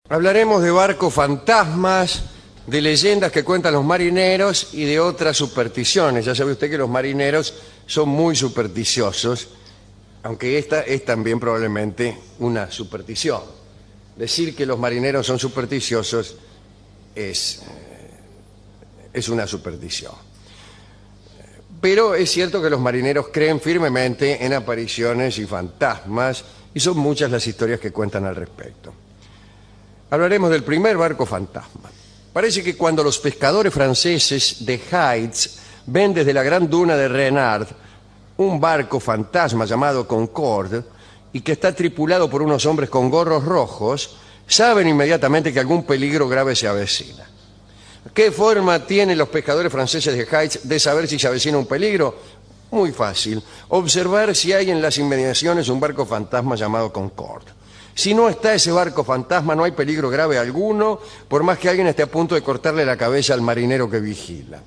Hablaremos de barcos fantasmas, de leyendas que cuentan los marineros y de otras supersticiones. Ya sabe usted que los marineros son muy supersticiosos, aunque esta es también probablemente una superstición. Decir que los marineros son supersticiosos es una superstición. Pero es cierto que los marineros creen firmemente en apariciones y fantasmas, y son muchas las historias que cuentan al respecto. Hablaremos del primer barco fantasma. Parece que cuando los pescadores franceses de Heids ven desde la gran duna de Renard un barco fantasma llamado Concorde y que está tripulado por unos hombres con gorros rojos, saben inmediatamente que algún peligro grave se avecina. ¿Qué forma tienen los pescadores franceses de Heids de saber si se avecina un peligro? Muy fácil. Observar si hay en las inmediaciones un barco fantasma llamado Concorde. Si no está ese barco fantasma, no hay peligro grave alguno, por más que alguien esté a punto de cortarle la cabeza al marinero que vigila.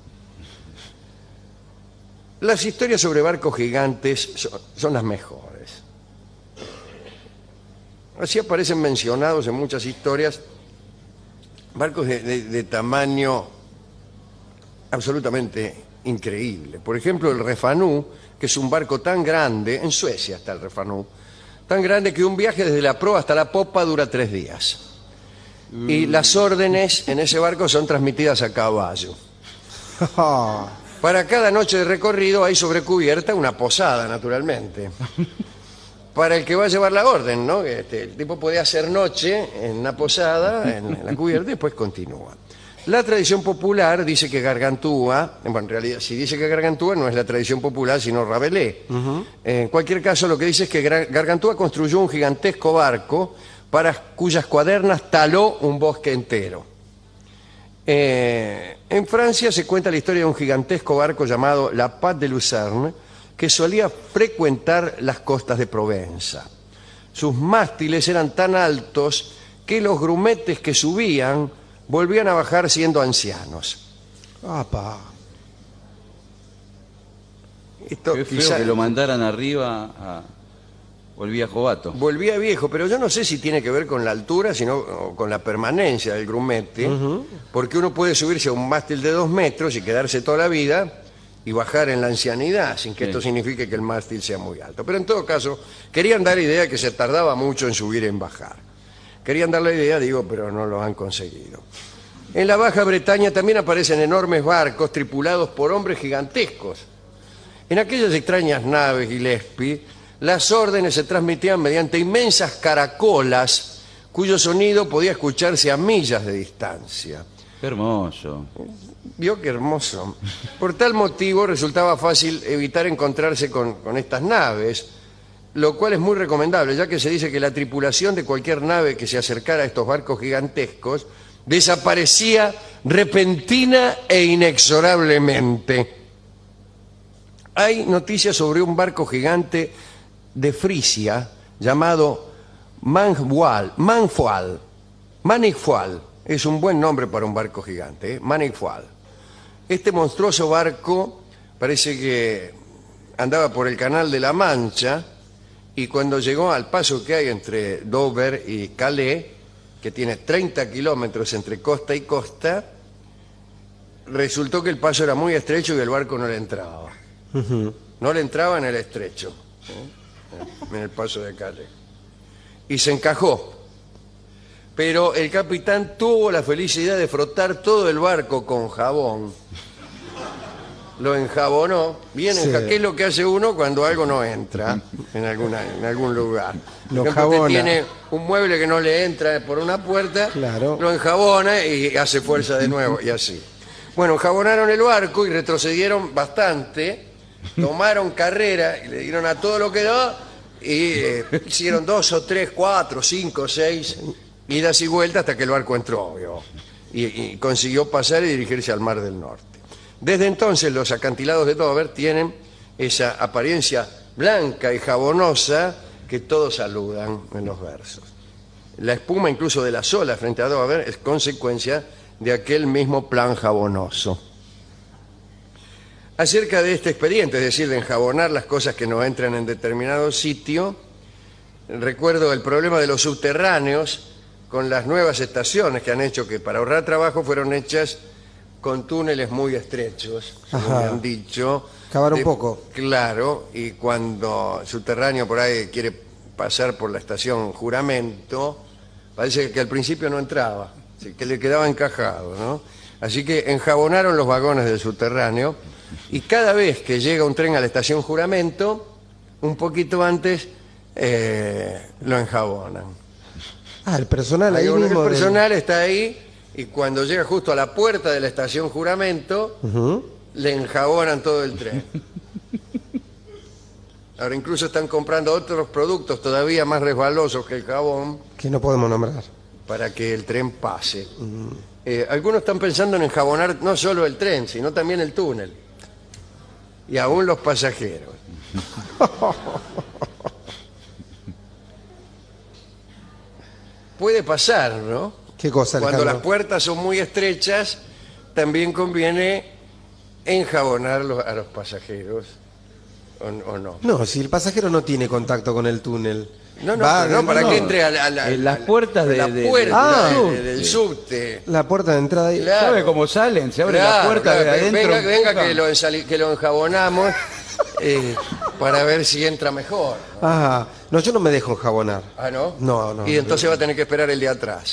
Las historias sobre barcos gigantes son las mejores. Así aparecen mencionados en muchas historias barcos de tamaño absolutamente increíble. Por ejemplo, el Refanú, que es un barco tan grande, en Suecia está el Refanú, tan grande que un viaje desde la proa hasta la popa dura 3 días. Y las órdenes en ese barco son transmitidas a caballo. Para cada noche de recorrido hay sobre cubierta una posada, naturalmente. Para el que va a llevar la orden, ¿no? El tipo puede hacer noche en una posada, en la cubierta, y después continúa. La tradición popular dice que Gargantúa, bueno, en realidad si dice que Gargantúa no es la tradición popular, sino Rabelais. En cualquier caso, lo que dice es que Gargantúa construyó un gigantesco barco para cuyas cuadernas taló un bosque entero. En Francia se cuenta la historia de un gigantesco barco llamado La Paz de Lucerne, que solía frecuentar las costas de Provenza. Sus mástiles eran tan altos que los grumetes que subían volvían a bajar siendo ancianos. ¡Apa! Esto Qué feo que lo mandaran arriba a... Volvía jovato. Volvía viejo, pero yo no sé si tiene que ver con la altura, sino con la permanencia del grumete, porque uno puede subirse a un mástil de 2 metros y quedarse toda la vida y bajar en la ancianidad, sin que esto signifique que el mástil sea muy alto. Pero en todo caso, querían dar idea de que se tardaba mucho en subir y en bajar. Querían dar la idea, digo, pero no lo han conseguido. En la Baja Bretaña también aparecen enormes barcos tripulados por hombres gigantescos. En aquellas extrañas naves, Gillespie, las órdenes se transmitían mediante inmensas caracolas cuyo sonido podía escucharse a millas de distancia. Qué hermoso. Vio qué hermoso. Por tal motivo resultaba fácil evitar encontrarse con estas naves, lo cual es muy recomendable, ya que se dice que la tripulación de cualquier nave que se acercara a estos barcos gigantescos desaparecía repentina e inexorablemente. Hay noticias sobre un barco gigante de Frisia llamado Manigfal. Manigfal es un buen nombre para un barco gigante, ¿eh? Manigfal. Este monstruoso barco parece que andaba por el Canal de la Mancha y cuando llegó al paso que hay entre Dover y Calais, que tiene 30 kilómetros entre costa y costa, resultó que el paso era muy estrecho y el barco no le entraba. No le entraba en el estrecho, en el paso de Calais. Y se encajó. Pero el capitán tuvo la felicidad de frotar todo el barco con jabón. Lo enjabonó, bien, Sí. ¿qué es lo que hace uno cuando algo no entra en algún lugar? Lo Por ejemplo, usted jabona. tiene un mueble que no le entra por una puerta, Claro. lo enjabona y hace fuerza de nuevo, y así. Bueno, enjabonaron el barco y retrocedieron bastante, tomaron carrera y le dieron a todo lo que da y hicieron 2 o 3, 4, 5, 6 idas y vueltas hasta que el barco entró, obvio, y consiguió pasar y dirigirse al Mar del Norte. Desde entonces los acantilados de Dover tienen esa apariencia blanca y jabonosa que todos saludan en los versos. La espuma incluso de las olas frente a Dover es consecuencia de aquel mismo plan jabonoso. Acerca de este expediente, es decir, de enjabonar las cosas que no entran en determinado sitio, recuerdo el problema de los subterráneos con las nuevas estaciones que han hecho, que para ahorrar trabajo fueron hechas con túneles muy estrechos, según me han dicho. Cavar un poco. Claro, y cuando subterráneo por ahí quiere pasar por la estación Juramento, parece que al principio no entraba, que le quedaba encajado, ¿no? Así que enjabonaron los vagones del subterráneo y cada vez que llega un tren a la estación Juramento, un poquito antes lo enjabonan. El personal ahí El mismo. personal está ahí y cuando llega justo a la puerta de la estación Juramento, le enjabonan todo el tren. Ahora incluso están comprando otros productos todavía más resbalosos que el jabón Que no podemos nombrar. para que el tren pase. Algunos están pensando en enjabonar no solo el tren, sino también el túnel. Y aún los pasajeros. Puede pasar, ¿no? ¿Qué cosa, Cuando Alejandro? las puertas son muy estrechas, también conviene enjabonar a los pasajeros, ¿o no? No, si el pasajero no tiene contacto con el túnel. No, Va pero no, para no. que entre En las puertas la de- puerta de- del subte. La puerta de entrada ahí. Claro. ¿Sabe cómo salen? Se abre la Claro, puerta claro, de adentro. venga empujan. que lo enjabonamos para ver si entra mejor. No, yo no me dejo enjabonar. ¿Ah, no? No. Y entonces va a tener que esperar el de atrás.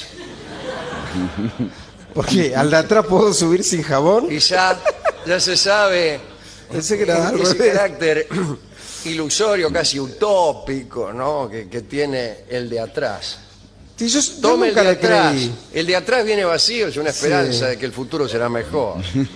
¿Por qué? ¿Al de atrás puedo subir sin jabón? Y ya se sabe Pensé que era al ese revés. carácter ilusorio, casi utópico, ¿no? que tiene el de atrás. Sí, yo Tome el nunca de le atrás. creí. El de atrás viene vacío, es una Sí. esperanza de que el futuro será mejor.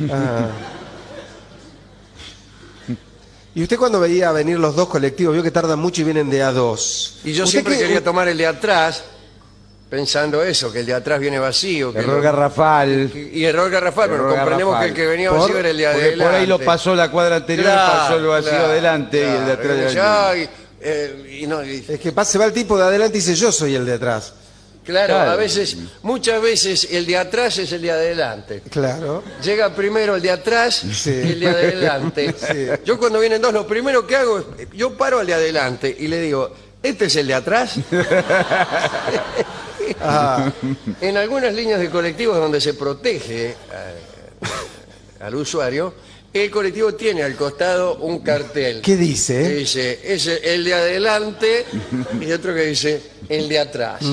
Y usted cuando veía venir los dos colectivos, vio que tardan mucho y vienen de a dos. Y yo ¿Usted siempre qué- quería tomar el de atrás, pensando eso, que el de atrás viene vacío. Que Error garrafal. y error garrafal, pero Error comprendemos garrafal. que el que venía Por- vacío era el de Porque adelante. por ahí lo pasó la cuadra anterior, Claro, pasó el vacío claro, adelante y el de atrás claro. de Ya, y no, Es que se va el tipo de adelante y dice yo soy el de atrás. claro, Claro. muchas veces el de atrás es el de adelante. Claro. Llega primero el de atrás Sí. y el de adelante. Sí. Yo cuando vienen dos, lo primero que hago es, yo paro al de adelante y le digo, ¿este es el de atrás? En algunas líneas de colectivos donde se protege al usuario, el colectivo tiene al costado un cartel. ¿Qué Que dice? dice, es el de adelante y otro que dice, el de atrás.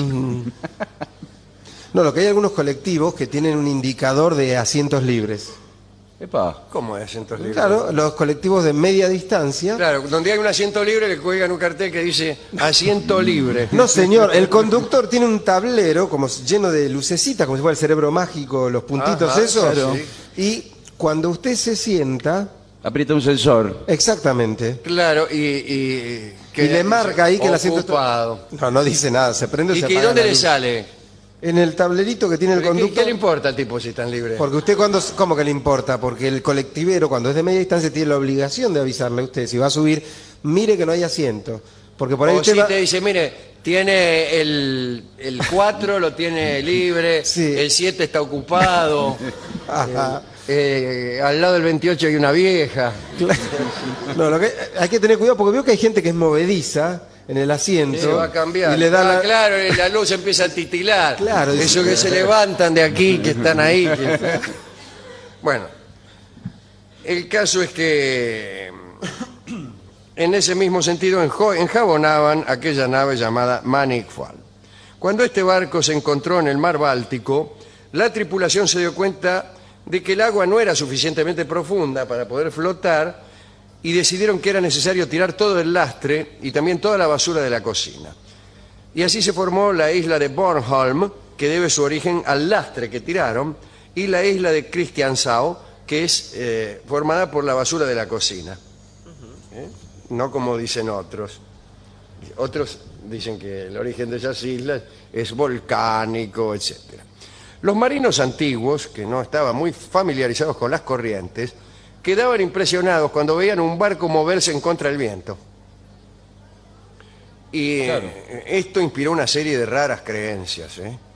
No, lo que hay algunos colectivos que tienen un indicador de asientos libres. Epa. ¿Cómo es entonces? Claro, los colectivos de media distancia. Claro, donde hay un asiento libre le cuelgan un cartel que dice asiento libre. No, señor, el conductor tiene un tablero como lleno de lucecitas, como si fuera el cerebro mágico, los puntitos Ajá, esos. claro. Y cuando usted se sienta, Aprieta un sensor. exactamente, Claro, y le marca ahí que el asiento ocupado. está... No dice nada, se prende o ¿Y se que apaga dónde la le luz. sale? En el tablerito que tiene el ¿Qué conductor. le importa al tipo si están libres? Porque usted ¿cómo que le importa? Porque el colectivero cuando es de media distancia tiene la obligación de avisarle a usted si va a subir, mire que no hay asiento. Porque por ahí O usted si va... te dice, mire, tiene el 4 lo tiene libre, Sí. el 7 está ocupado, Ajá. al lado del 28 hay una vieja. No, lo que hay que tener cuidado porque veo que hay gente que es movediza en el asiento. Se va a cambiar. Y le da la... Claro, la luz empieza a titilar. Claro, Eso dice- que se levantan de aquí, que están ahí. Bueno, el caso es que en ese mismo sentido enjabonaban aquella nave llamada Maniqual. Cuando este barco se encontró en el mar Báltico, la tripulación se dio cuenta de que el agua no era suficientemente profunda para poder flotar y decidieron que era necesario tirar todo el lastre y también toda la basura de la cocina. Y así se formó la isla de Bornholm, que debe su origen al lastre que tiraron, y la isla de Christiansau, que es formada por la basura de la cocina. No como dicen otros. Otros dicen que el origen de esas islas es volcánico, etc. Los marinos antiguos, que no estaban muy familiarizados con las corrientes, quedaban impresionados cuando veían un barco moverse en contra del viento. Y esto inspiró una serie de raras creencias,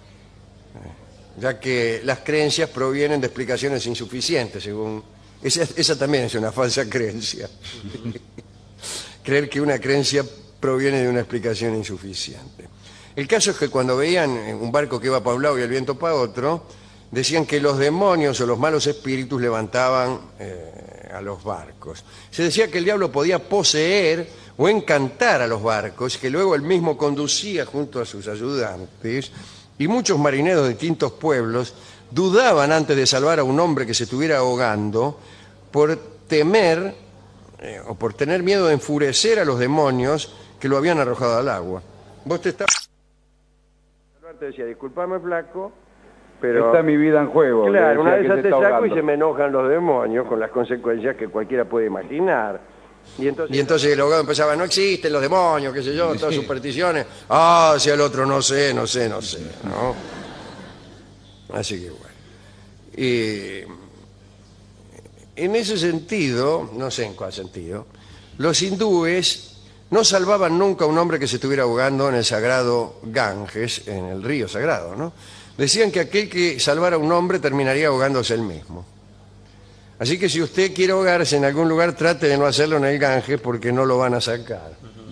ya que las creencias provienen de explicaciones insuficientes, según... Esa también es una falsa creencia. Creer que una creencia proviene de una explicación insuficiente. El caso es que cuando veían un barco que iba para un lado y el viento para otro, decían que los demonios o los malos espíritus levantaban a los barcos. Se decía que el diablo podía poseer o encantar a los barcos, que luego él mismo conducía junto a sus ayudantes, y muchos marineros de distintos pueblos dudaban antes de salvar a un hombre que se estuviera ahogando por temer o por tener miedo de enfurecer a los demonios que lo habían arrojado al agua. Vos te estabas... Te decía, disculpame, flaco, pero... Está mi vida en juego. Claro, una vez que te se está saco y ahogando. se me enojan los demonios con las consecuencias que cualquiera puede imaginar. Y entonces el abogado empezaba, no existen los demonios, qué sé yo, todas supersticiones. Ah, si al otro no sé, ¿no? Así que bueno. Y en ese sentido, no sé en cuál sentido, los hindúes no salvaban nunca a un hombre que se estuviera ahogando en el sagrado Ganges, en el río sagrado, ¿no? Decían que aquel que salvara a un hombre terminaría ahogándose él mismo. Así que si usted quiere ahogarse en algún lugar, trate de no hacerlo en el Ganges porque no lo van a sacar.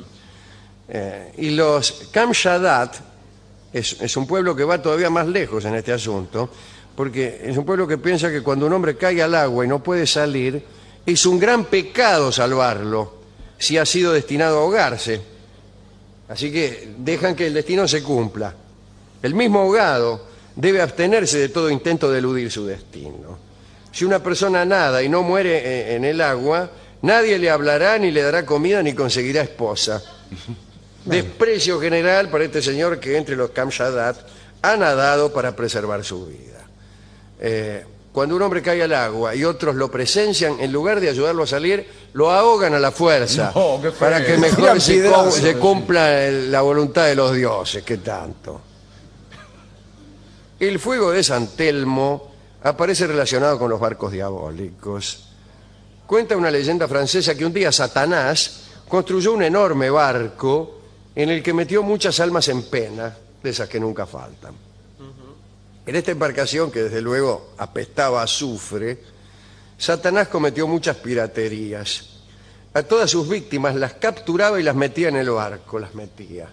Y los Kamchadat es un pueblo que va todavía más lejos en este asunto, porque es un pueblo que piensa que cuando un hombre cae al agua y no puede salir, es un gran pecado salvarlo si ha sido destinado a ahogarse. Así que dejan que el destino se cumpla. El mismo ahogado debe abstenerse de todo intento de eludir su destino. Si una persona nada y no muere en el agua, nadie le hablará, ni le dará comida, ni conseguirá esposa. Desprecio general para este señor que entre los Kamchadat ha nadado para preservar su vida. Cuando un hombre cae al agua y otros lo presencian, en lugar de ayudarlo a salir, lo ahogan a la fuerza para que mejor se cumpla la voluntad de los dioses, que tanto. El fuego de San Telmo aparece relacionado con los barcos diabólicos. Cuenta una leyenda francesa que un día Satanás construyó un enorme barco en el que metió muchas almas en pena, de esas que nunca faltan. En esta embarcación, que desde luego apestaba a azufre, Satanás cometió muchas piraterías. A todas sus víctimas las capturaba y las metía en el barco, las metía.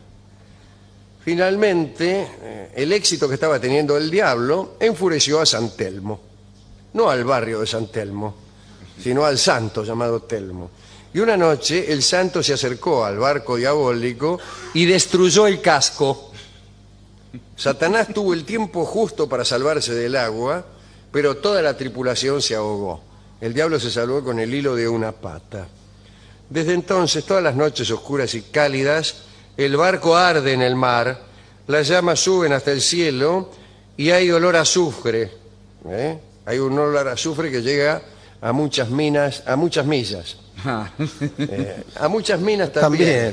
Finalmente, el éxito que estaba teniendo el diablo enfureció a San Telmo. No al barrio de San Telmo, sino al santo llamado Telmo. Y una noche el santo se acercó al barco diabólico y destruyó el casco. Satanás tuvo el tiempo justo para salvarse del agua, pero toda la tripulación se ahogó. El diablo se salvó con el hilo de una pata. Desde entonces, todas las noches oscuras y cálidas, el barco arde en el mar, las llamas suben hasta el cielo y hay olor a azufre. Hay un olor a azufre que llega a muchas minas, a muchas millas. A muchas minas también.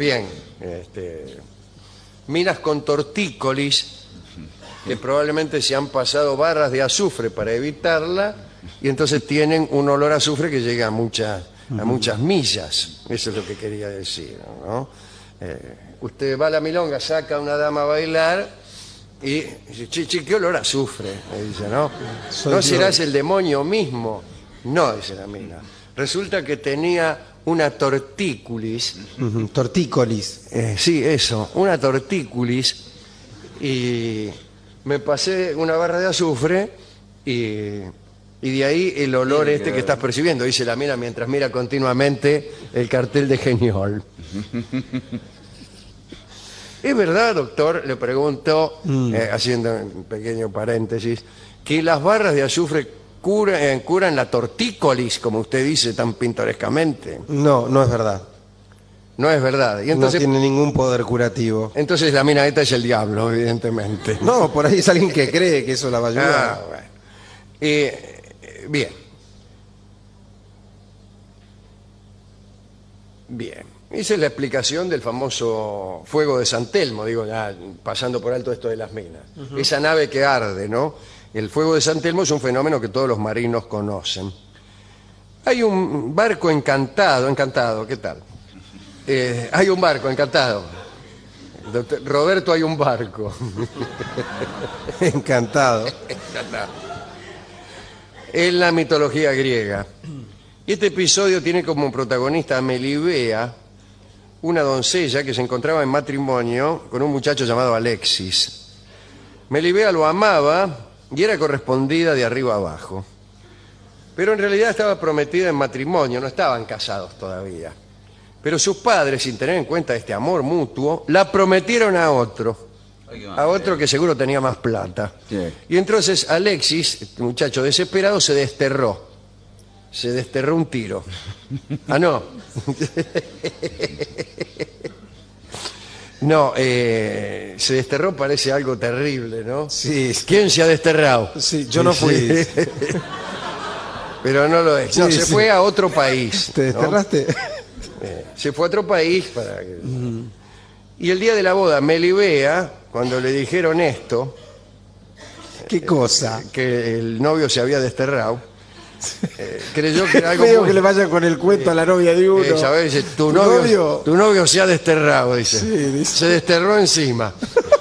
Minas con tortícolis, que probablemente se han pasado barras de azufre para evitarla, y entonces tienen un olor a azufre que llega a muchas millas. Eso es lo que quería decir, ¿no? Usted va a la milonga, saca a una dama a bailar y dice, che, qué olor a azufre, me dice, ¿no? ¿No serás el demonio mismo? No, dice la mina. Resulta que tenía una tortícolis. Tortícolis. Sí, eso, una tortícolis, y me pasé una barra de azufre y de ahí el olor que estás percibiendo, dice la mina mientras mira continuamente el cartel de Geniol. ¿Es verdad, doctor, le pregunto, haciendo un pequeño paréntesis, que las barras de azufre curan la tortícolis, como usted dice tan pintorescamente? No, no es verdad. No es verdad. Y entonces, no tiene ningún poder curativo. Entonces la mina esta es el diablo, evidentemente. No, por ahí es alguien que cree que eso la va a ayudar. Bueno. Bien. Bien. Esa es la explicación del famoso fuego de San Telmo, digo, ya pasando por alto esto de las minas. Esa nave que arde, ¿no? El fuego de San Telmo es un fenómeno que todos los marinos conocen. Hay un barco encantado, ¿qué tal? Hay un barco encantado. Doctor Roberto, hay un barco. Encantado. En la mitología griega. Y este episodio tiene como protagonista a Melibea, una doncella que se encontraba en matrimonio con un muchacho llamado Alexis. Melibea lo amaba y era correspondida de arriba abajo. Pero en realidad estaba prometida en matrimonio, no estaban casados todavía. Pero sus padres, sin tener en cuenta este amor mutuo, la prometieron a otro. A otro que seguro tenía más plata. Sí. Y entonces Alexis, este muchacho desesperado, se desterró. Se desterró un tiro. Ah, no. No, se desterró parece algo terrible, ¿no? Sí. ¿Quién se ha desterrado? Sí, yo no fui. Pero no lo es. No, Sí, se sí. fue a otro país. ¿Te ¿no? desterraste? Se fue a otro país para que... Y el día de la boda, Melibea, cuando le dijeron esto, ¿Qué cosa? que el novio se había desterrado, creyó que era algo Feo muy... que le vayan con el cuento a la novia de uno. ¿sabes? Dice, tu novio? novio se ha desterrado, dice. Sí, dice. Se desterró encima.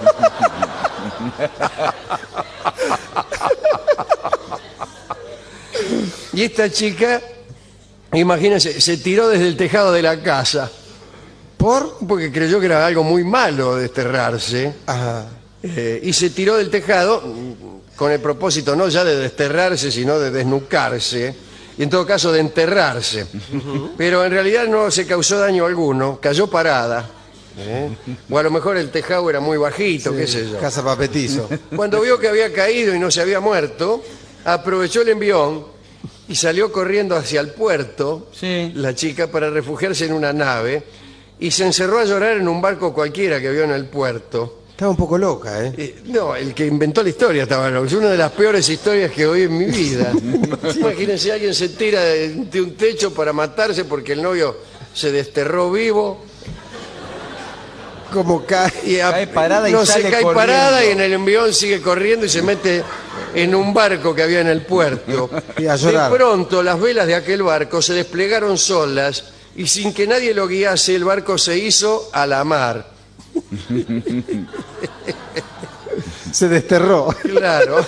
Y esta chica, imagínense, se tiró desde el tejado de la casa. ¿Por? Porque creyó que era algo muy malo desterrarse. Ajá. Y se tiró del tejado con el propósito no ya de desterrarse, sino de desnucarse. Y en todo caso de enterrarse. Pero en realidad no se causó daño alguno, cayó parada. O a lo mejor el tejado era muy bajito, qué sé yo. Casa Papetizo. Cuando vio que había caído y no se había muerto, aprovechó el envión y salió corriendo hacia el puerto, Sí. la chica, para refugiarse en una nave, y se encerró a llorar en un barco cualquiera que vio en el puerto. Estaba un poco loca, ¿eh? No, el que inventó la historia estaba loco. Es una de las peores historias que oí en mi vida. Imagínense, alguien se tira de un techo para matarse porque el novio se desterró vivo. Como cae. Y Cae parada y no sale se cae corriendo. parada y en el envión sigue corriendo y se mete en un barco que había en el puerto. Y a llorar. De pronto las velas de aquel barco se desplegaron solas y sin que nadie lo guiase el barco se hizo a la mar. Se desterró. Claro.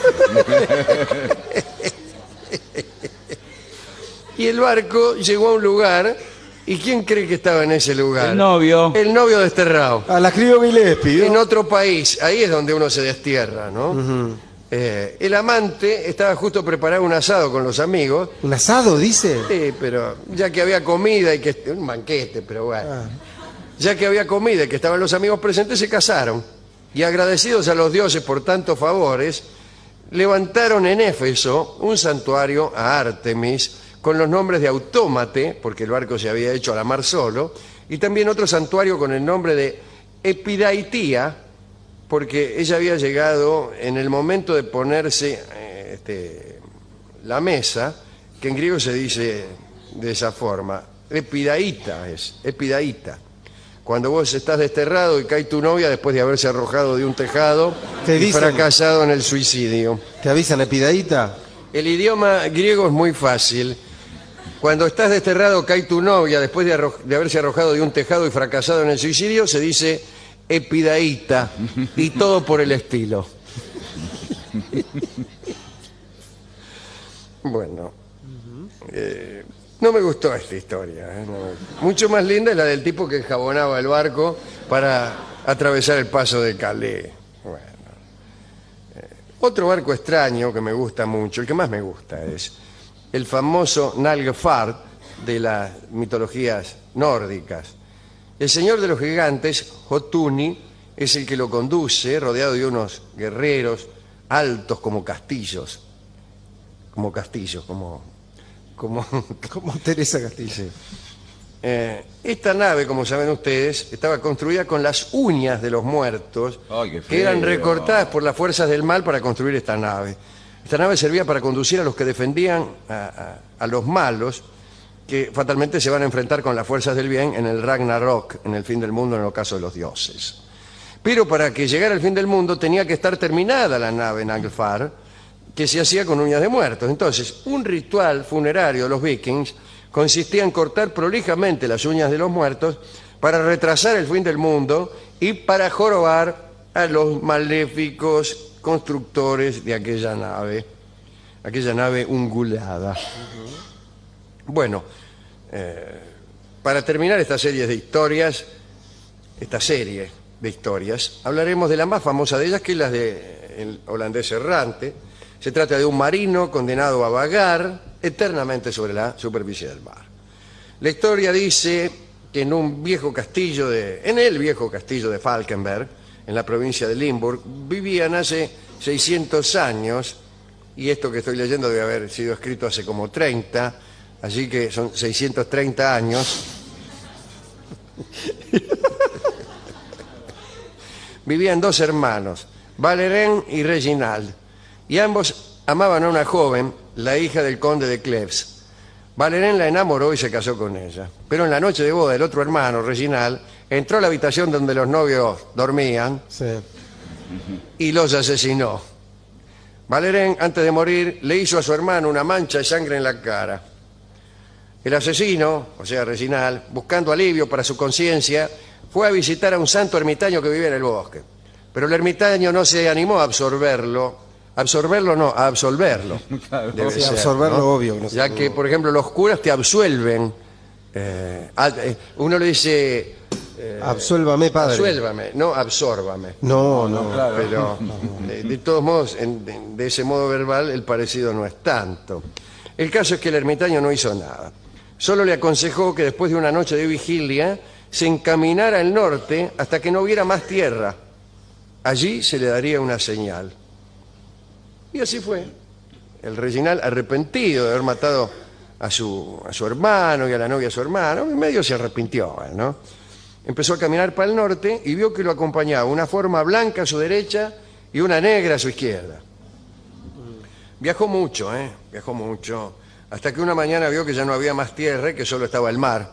Y el barco llegó a un lugar. ¿Y quién cree que estaba en ese lugar? El novio. El novio desterrado. A la escribió Gillespie, En ¿no? otro país. Ahí es donde uno se destierra, ¿no? El amante estaba justo preparando un asado con los amigos. ¿Un asado, dice? Sí, pero ya que había comida y que... Un banquete, pero bueno. Ya que había comida y que estaban los amigos presentes, se casaron. Y agradecidos a los dioses por tantos favores, levantaron en Éfeso un santuario a Ártemis con los nombres de Autómate, porque el barco se había hecho a la mar solo, y también otro santuario con el nombre de Epidaitía, porque ella había llegado en el momento de ponerse la mesa, que en griego se dice de esa forma. Epidaíta es, epidaíta. Cuando vos estás desterrado y cae tu novia después de haberse arrojado de un tejado Te y dicen- fracasado en el suicidio. ¿Te avisan, Epidaíta? El idioma griego es muy fácil. Cuando estás desterrado, cae tu novia después de haberse arrojado de un tejado y fracasado en el suicidio, se dice epidaíta y todo por el estilo. Bueno, no me gustó esta historia. No. Mucho más linda es la del tipo que enjabonaba el barco para atravesar el paso de Calais. Bueno. Otro barco extraño que me gusta mucho, el que más me gusta, es el famoso Nalgfart de las mitologías nórdicas. El señor de los gigantes, Jotuni, es el que lo conduce, rodeado de unos guerreros altos como castillos. Como castillos, como Como Teresa Castillo. esta nave, como saben ustedes, estaba construida con las uñas de los muertos, Ay, qué que eran feo. recortadas por las fuerzas del mal para construir esta nave. Esta nave servía para conducir a los que defendían a los malos, que fatalmente se van a enfrentar con las fuerzas del bien en el Ragnarok, en el fin del mundo, en el ocaso de los dioses. Pero para que llegara el fin del mundo tenía que estar terminada la nave Naglfar, que se hacía con uñas de muertos. Entonces, un ritual funerario de los vikings consistía en cortar prolijamente las uñas de los muertos para retrasar el fin del mundo y para jorobar a los maléficos constructores de aquella nave ungulada. Bueno, para terminar esta serie de historias, esta serie de historias, hablaremos de la más famosa de ellas, que es la de El holandés errante. Se trata de un marino condenado a vagar eternamente sobre la superficie del mar. La historia dice que en el viejo castillo de Falkenberg, en la provincia de Limburg, vivían hace 600 años, y esto que estoy leyendo debe haber sido escrito hace como 30, así que son 630 años. Vivían dos hermanos, Valérien y Reginald, y ambos amaban a una joven, la hija del conde de Cleves. Valérien la enamoró y se casó con ella. Pero en la noche de boda, el otro hermano, Reginald, entró a la habitación donde los novios dormían, Sí. y los asesinó. Valérien, antes de morir, le hizo a su hermano una mancha de sangre en la cara. El asesino, o sea, Reginald, buscando alivio para su conciencia, fue a visitar a un santo ermitaño que vivía en el bosque. Pero el ermitaño no se animó a absolverlo, a absolverlo. Debe Sí, ser, absorberlo, ¿no? obvio que no se Ya puede. que, por ejemplo, los curas te absuelven. Uno le dice, Absuélvame, padre. absuélvame, no absórbame. No, no. Pero de todos modos, de ese modo verbal, el parecido no es tanto. El caso es que el ermitaño no hizo nada. Solo le aconsejó que después de una noche de vigilia se encaminara al norte hasta que no hubiera más tierra. Allí se le daría una señal. Y así fue. El Reginald, arrepentido de haber matado a su hermano y a la novia de su hermano, en medio se arrepintió, ¿no? Empezó a caminar para el norte y vio que lo acompañaba una forma blanca a su derecha y una negra a su izquierda. Viajó mucho, hasta que una mañana vio que ya no había más tierra y que solo estaba el mar.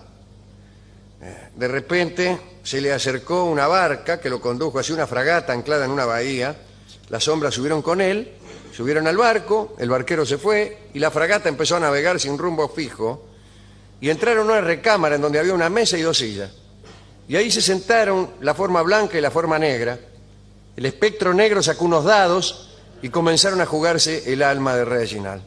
De repente se le acercó una barca que lo condujo hacia una fragata anclada en una bahía. Las hombres subieron con él, subieron al barco, el barquero se fue y la fragata empezó a navegar sin rumbo fijo, y entraron a una recámara en donde había una mesa y dos sillas. Y ahí se sentaron la forma blanca y la forma negra. El espectro negro sacó unos dados y comenzaron a jugarse el alma de Reginald.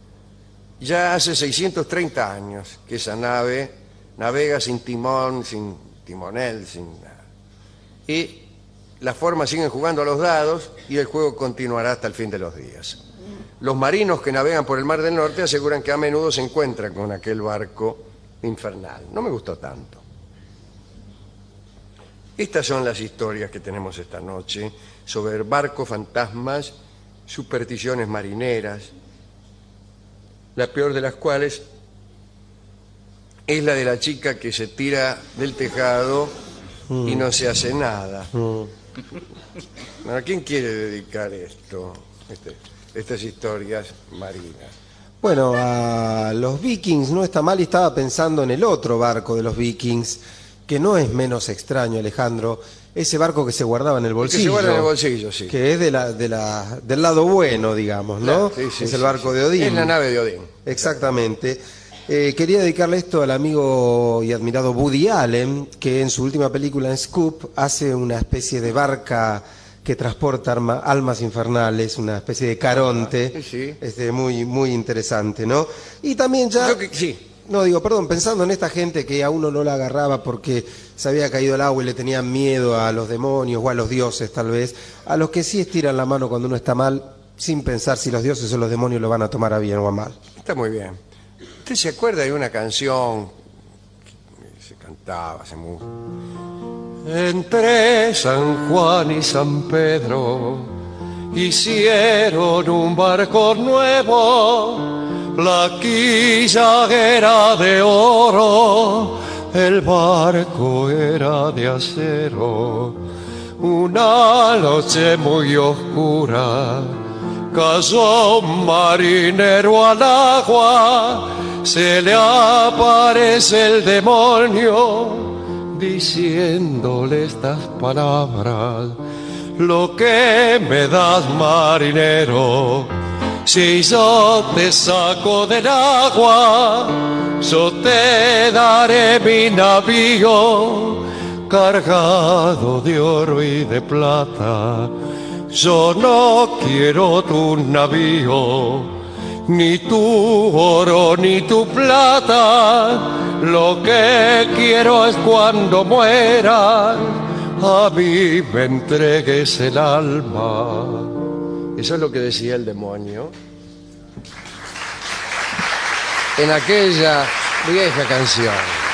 Ya hace 630 años que esa nave navega sin timón, sin timonel, sin nada. Y las formas siguen jugando a los dados y el juego continuará hasta el fin de los días. Los marinos que navegan por el Mar del Norte aseguran que a menudo se encuentran con aquel barco infernal. No me gustó tanto. Estas son las historias que tenemos esta noche sobre barcos fantasmas, supersticiones marineras, la peor de las cuales es la de la chica que se tira del tejado y no se hace nada. ¿A quién quiere dedicar esto? Estas historias marinas. Bueno, a los vikings no está mal, y estaba pensando en el otro barco de los vikings, que no es menos extraño, Alejandro, ese barco que se guardaba en el bolsillo. Que se guarda en el bolsillo, sí. Que es del lado bueno, digamos, ¿no? Claro, sí, es sí, el barco sí. de Odín. Es la nave de Odín. Exactamente. Quería dedicarle esto al amigo y admirado Woody Allen, que en su última película, en Scoop, hace una especie de barca que transporta almas infernales, una especie de caronte. Sí. Muy, muy interesante, ¿no? Y también ya... Sí. No, digo, perdón, pensando en esta gente que a uno no la agarraba porque se había caído al agua y le tenían miedo a los demonios o a los dioses, tal vez, a los que sí estiran la mano cuando uno está mal, sin pensar si los dioses o los demonios lo van a tomar a bien o a mal. Está muy bien. ¿Usted se acuerda de una canción que se cantaba hace mucho? Entre San Juan y San Pedro hicieron un barco nuevo. La quilla era de oro, el barco era de acero. Una noche muy oscura cayó un marinero al agua, se le aparece el demonio diciéndole estas palabras: lo que me das, marinero, si yo te saco del agua, yo te daré mi navío cargado de oro y de plata. Yo no quiero tu navío, ni tu oro ni tu plata. Lo que quiero es cuando mueras a mí me entregues el alma. Eso es lo que decía el demonio en aquella vieja canción.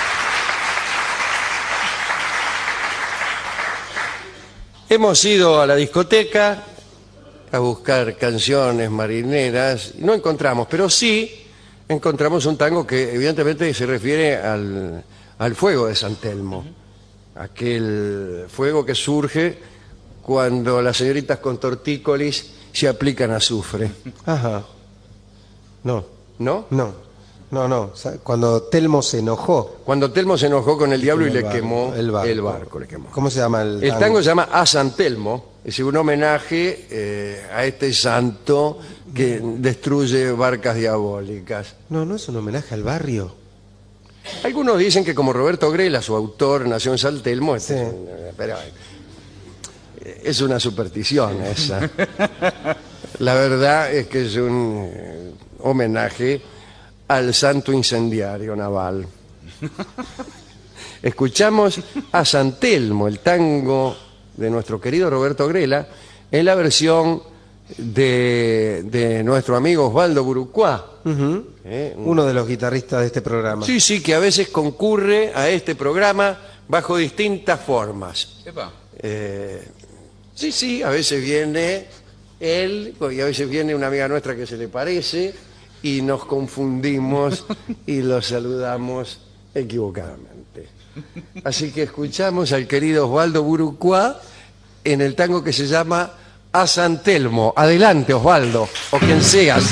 Hemos ido a la discoteca a buscar canciones marineras. No encontramos, pero sí encontramos un tango que evidentemente se refiere al fuego de San Telmo. Aquel fuego que surge cuando las señoritas con tortícolis se aplican azufre. Ajá. No, ¿No? no. O sea, cuando Telmo se enojó. Cuando Telmo se enojó con el diablo y le barco, quemó el barco. el barco. Le quemó. ¿Cómo se llama el tango? El tango se llama A San Telmo, es un homenaje a este santo que destruye barcas diabólicas. No es un homenaje al barrio. Algunos dicen que como Roberto Grela, su autor, nació en San Telmo, Sí. pero es una superstición esa. La verdad es que es un homenaje al santo incendiario naval. Escuchamos a San Telmo, el tango de nuestro querido Roberto Grela, en la versión de nuestro amigo Osvaldo Burucuá. Uno de los guitarristas de este programa. Sí, que a veces concurre a este programa bajo distintas formas. Epa. Sí, a veces viene él y a veces viene una amiga nuestra que se le parece y nos confundimos y lo saludamos equivocadamente. Así que escuchamos al querido Osvaldo Burucuá en el tango que se llama A San Telmo. Adelante, Osvaldo, o quien seas.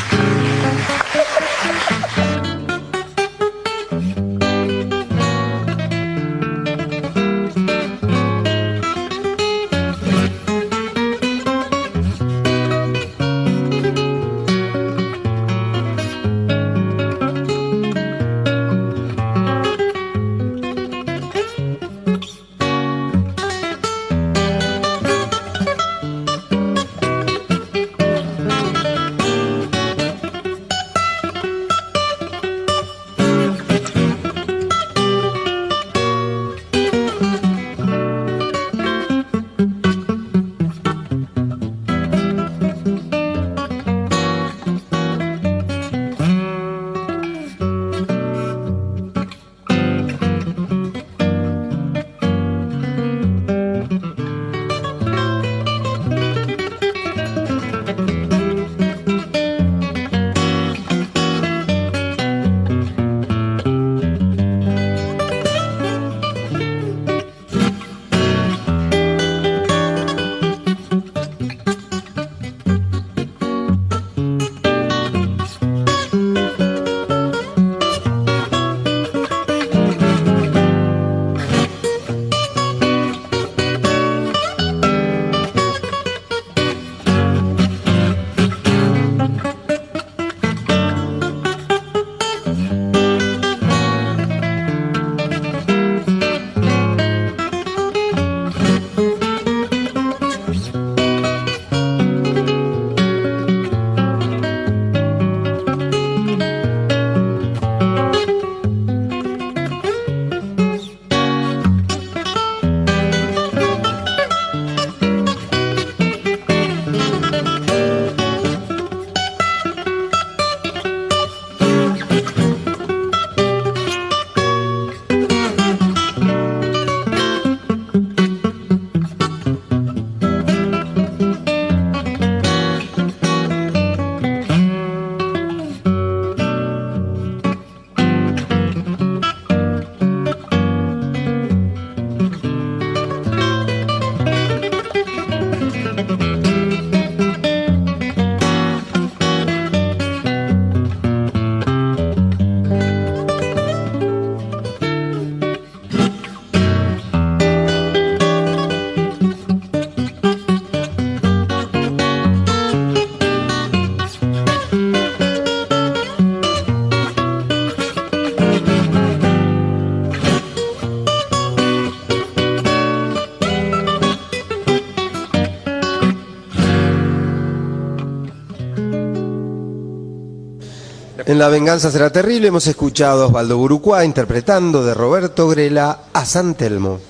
En La venganza será terrible hemos escuchado a Osvaldo Burucuá interpretando de Roberto Grela a San Telmo.